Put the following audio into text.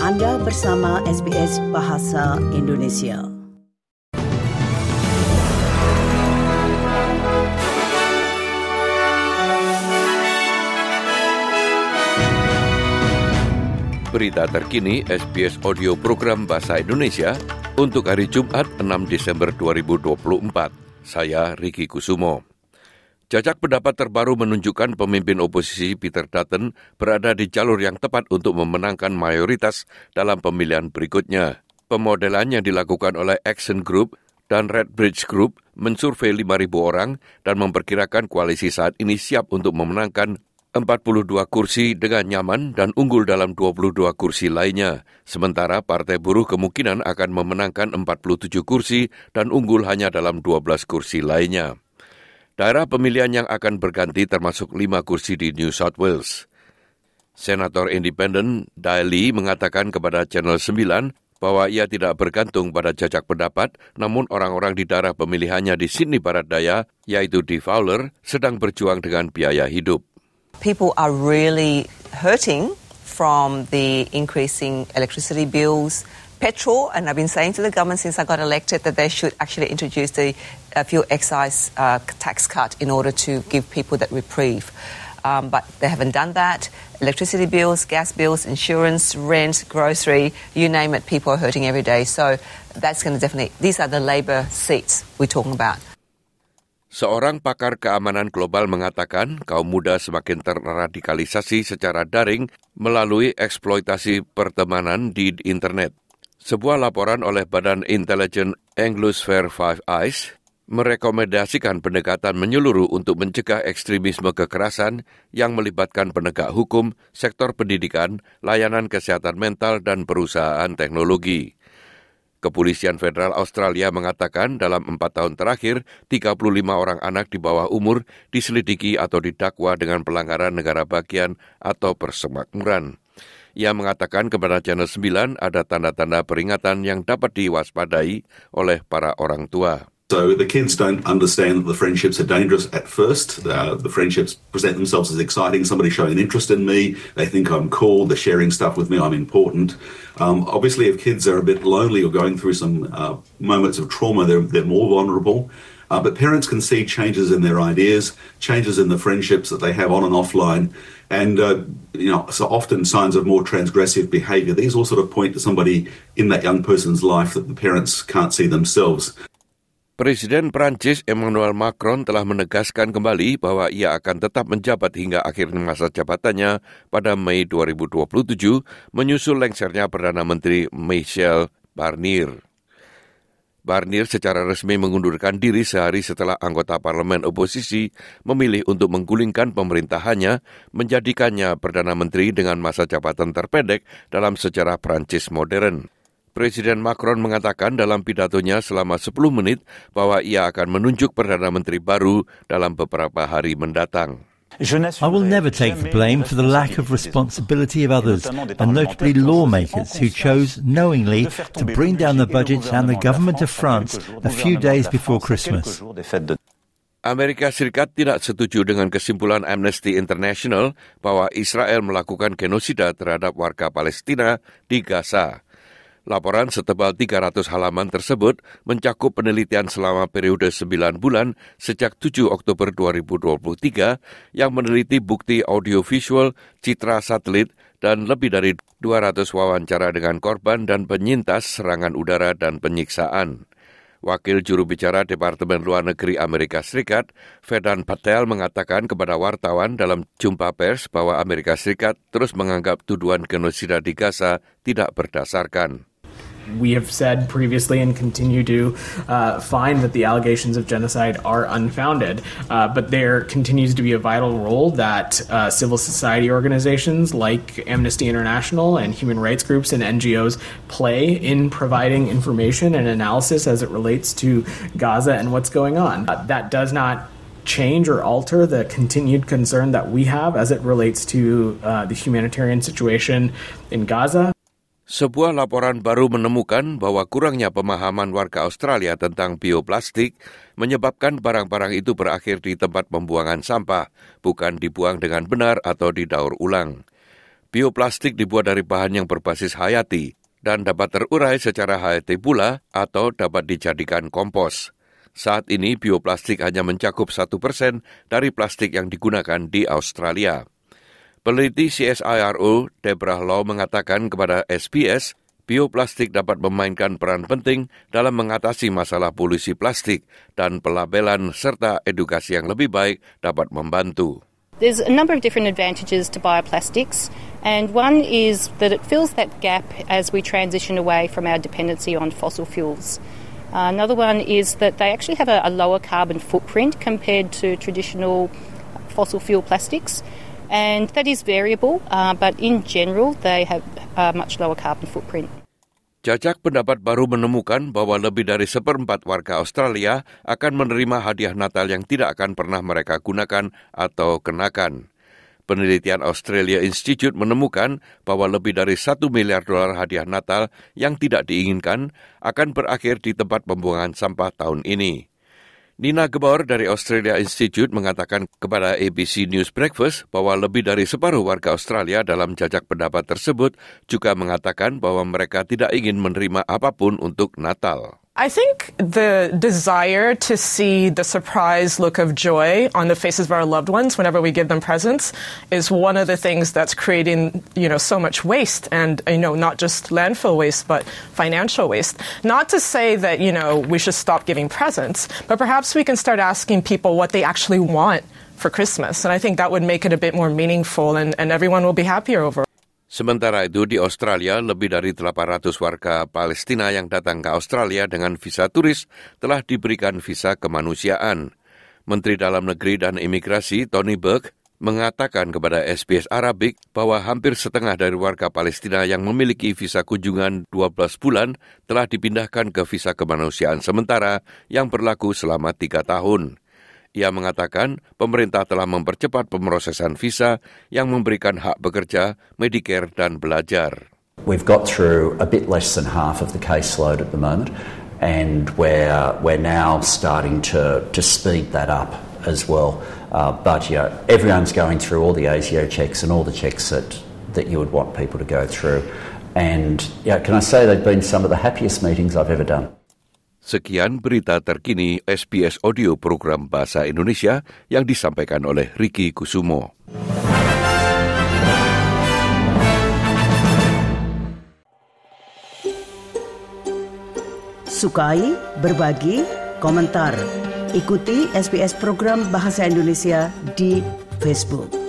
Anda bersama SBS Bahasa Indonesia. Berita terkini SBS Audio Program Bahasa Indonesia untuk hari Jumat 6 Desember 2024. Saya Riki Kusumo. Jajak pendapat terbaru menunjukkan pemimpin oposisi Peter Dutton berada di jalur yang tepat untuk memenangkan mayoritas dalam pemilihan berikutnya. Pemodelan yang dilakukan oleh Action Group dan Redbridge Group mensurvei 5.000 orang dan memperkirakan koalisi saat ini siap untuk memenangkan 42 kursi dengan nyaman dan unggul dalam 22 kursi lainnya. Sementara Partai Buruh kemungkinan akan memenangkan 47 kursi dan unggul hanya dalam 12 kursi lainnya. Daerah pemilihan yang akan berganti termasuk 5 kursi di New South Wales. Senator Independen Daly mengatakan kepada Channel 9 bahwa ia tidak bergantung pada jajak pendapat, namun orang-orang di daerah pemilihannya di Sydney Barat Daya, yaitu di Fowler, sedang berjuang dengan biaya hidup. People are really hurting from the increasing electricity bills, petrol, and I've been saying to the government since I got elected that they should actually introduce the fuel excise tax cut in order to give people that reprieve. But they haven't done that. Electricity bills, gas bills, insurance, rent, grocery, you name it, people are hurting every day. So that's going to definitely, these are the Labor seats we're talking about. Seorang pakar keamanan global mengatakan kaum muda semakin terradikalisasi secara daring melalui eksploitasi pertemanan di internet. Sebuah laporan oleh Badan Intelijen Anglosphere Five Eyes merekomendasikan pendekatan menyeluruh untuk mencegah ekstremisme kekerasan yang melibatkan penegak hukum, sektor pendidikan, layanan kesehatan mental, dan perusahaan teknologi. Kepolisian Federal Australia mengatakan dalam 4 tahun terakhir, 35 orang anak di bawah umur diselidiki atau didakwa dengan pelanggaran negara bagian atau persemakmuran. Ia mengatakan kepada Channel 9 ada tanda-tanda peringatan yang dapat diwaspadai oleh para orang tua. So the kids don't understand that the friendships are dangerous at first. The friendships present themselves as exciting. Somebody showing an interest in me. They think I'm cool. They're sharing stuff with me. I'm important. Obviously, if kids are a bit lonely or going through some moments of trauma, they're more vulnerable. But parents can see changes in their ideas, changes in the friendships that they have on and offline, and so often signs of more transgressive behaviour. These all sort of point to somebody in that young person's life that the parents can't see themselves. Presiden Prancis Emmanuel Macron telah menegaskan kembali bahwa ia akan tetap menjabat hingga akhir masa jabatannya pada Mei 2027, menyusul lengsernya Perdana Menteri Michel Barnier. Barnier secara resmi mengundurkan diri sehari setelah anggota parlemen oposisi memilih untuk menggulingkan pemerintahannya, menjadikannya Perdana Menteri dengan masa jabatan terpendek dalam sejarah Prancis modern. Presiden Macron mengatakan dalam pidatonya selama 10 menit bahwa ia akan menunjuk Perdana Menteri baru dalam beberapa hari mendatang. I will never take the blame for the lack of responsibility of others, and notably lawmakers who chose knowingly to bring down the budgets and the government of France a few days before Christmas. Amerika Serikat tidak setuju dengan kesimpulan Amnesty International bahwa Israel melakukan genosida terhadap warga Palestina di Gaza. Laporan setebal 300 halaman tersebut mencakup penelitian selama periode 9 bulan sejak 7 Oktober 2023 yang meneliti bukti audiovisual, citra satelit, dan lebih dari 200 wawancara dengan korban dan penyintas serangan udara dan penyiksaan. Wakil juru bicara Departemen Luar Negeri Amerika Serikat, Vedant Patel, mengatakan kepada wartawan dalam jumpa pers bahwa Amerika Serikat terus menganggap tuduhan genosida di Gaza tidak berdasarkan. We have said previously and continue to find that the allegations of genocide are unfounded, but there continues to be a vital role that civil society organizations like Amnesty International and human rights groups and NGOs play in providing information and analysis as it relates to Gaza and what's going on. That does not change or alter the continued concern that we have as it relates to the humanitarian situation in Gaza. Sebuah laporan baru menemukan bahwa kurangnya pemahaman warga Australia tentang bioplastik menyebabkan barang-barang itu berakhir di tempat pembuangan sampah, bukan dibuang dengan benar atau didaur ulang. Bioplastik dibuat dari bahan yang berbasis hayati dan dapat terurai secara hayati pula atau dapat dijadikan kompos. Saat ini bioplastik hanya mencakup 1% dari plastik yang digunakan di Australia. Peneliti CSIRO Deborah Law mengatakan kepada SBS, bioplastik dapat memainkan peran penting dalam mengatasi masalah polusi plastik dan pelabelan serta edukasi yang lebih baik dapat membantu. There's a number of different advantages to bioplastics, and one is that it fills that gap as we transition away from our dependency on fossil fuels. Another one is that they actually have a lower carbon footprint compared to traditional fossil fuel plastics. And that is variable, but in general, they have a much lower carbon footprint. Jajak pendapat baru menemukan bahwa lebih dari 1/4 warga Australia akan menerima hadiah Natal yang tidak akan pernah mereka gunakan atau kenakan. Penelitian Australia Institute menemukan bahwa lebih dari $1 miliar hadiah Natal yang tidak diinginkan akan berakhir di tempat pembuangan sampah tahun ini. Nina Gebauer dari Australia Institute mengatakan kepada ABC News Breakfast bahwa lebih dari separuh warga Australia dalam jajak pendapat tersebut juga mengatakan bahwa mereka tidak ingin menerima apapun untuk Natal. I think the desire to see the surprise look of joy on the faces of our loved ones whenever we give them presents is one of the things that's creating, so much waste and, not just landfill waste, but financial waste. Not to say that, we should stop giving presents, but perhaps we can start asking people what they actually want for Christmas. And I think that would make it a bit more meaningful and everyone will be happier over. Sementara itu di Australia, lebih dari 800 warga Palestina yang datang ke Australia dengan visa turis telah diberikan visa kemanusiaan. Menteri Dalam Negeri dan Imigrasi Tony Burke mengatakan kepada SBS Arabic bahwa hampir setengah dari warga Palestina yang memiliki visa kunjungan 12 bulan telah dipindahkan ke visa kemanusiaan sementara yang berlaku selama 3 tahun. Ia mengatakan pemerintah telah mempercepat pemrosesan visa yang memberikan hak bekerja, Medicare dan belajar. We've got through a bit less than half of the caseload at the moment, and we're now starting to speed that up as well. But everyone's going through all the ASIO checks and all the checks that you would want people to go through. And can I say they've been some of the happiest meetings I've ever done. Sekian berita terkini SBS Audio Program Bahasa Indonesia yang disampaikan oleh Ricky Kusumo. Sukai, berbagi, komentar. Ikuti SBS Program Bahasa Indonesia di Facebook.